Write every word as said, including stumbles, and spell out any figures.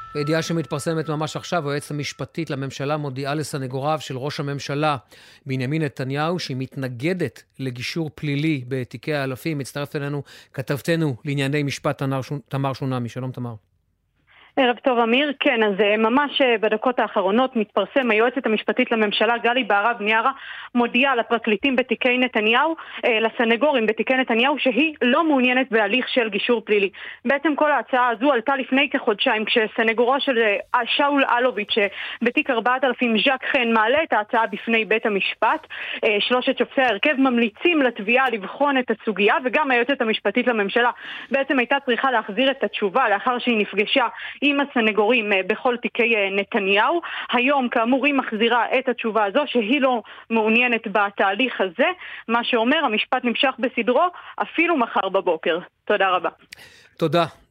הידיעה שמתפרסמת ממש עכשיו, היועצת המשפטית לממשלה מודיעה לסנגוריו של ראש הממשלה בנימין נתניהו שהיא מתנגדת לגישור פלילי בתיקי האלפים. מצטרפת אלינו כתבתנו לענייני משפט תמר שונמי. שלום תמר. ערב טוב אמיר. כן, אז ממש בדקות האחרונות מתפרסם היועצת המשפטית לממשלה גלי בהרב מיארה מודיעה לפרקליטים בתיקי נתניהו, לסנגורים בתיקי נתניהו, שהיא לא מעוניינת בהליך של גישור פלילי. בעצם כל ההצעה הזו עלתה לפני כחודשיים כשסנגורו של שאול אלוביץ' בתיק ארבעת אלפים ז'ק חן מעלה את ההצעה בפני בית המשפט. שלושת שופטי ההרכב ממליצים לתביעה לבחון את הסוגיה, וגם היועצת המשפטית לממשלה בעצם הייתה צריכה להחזיר את התשובה לאחר שהיא נפגשה עם הסנגורים בכל תיקי נתניהו. היום כאמור היא מחזירה את התשובה הזו שהיא לא מעוניינת בתהליך הזה, מה שאומר המשפט נמשך בסדרו אפילו מחר בבוקר. תודה רבה. תודה.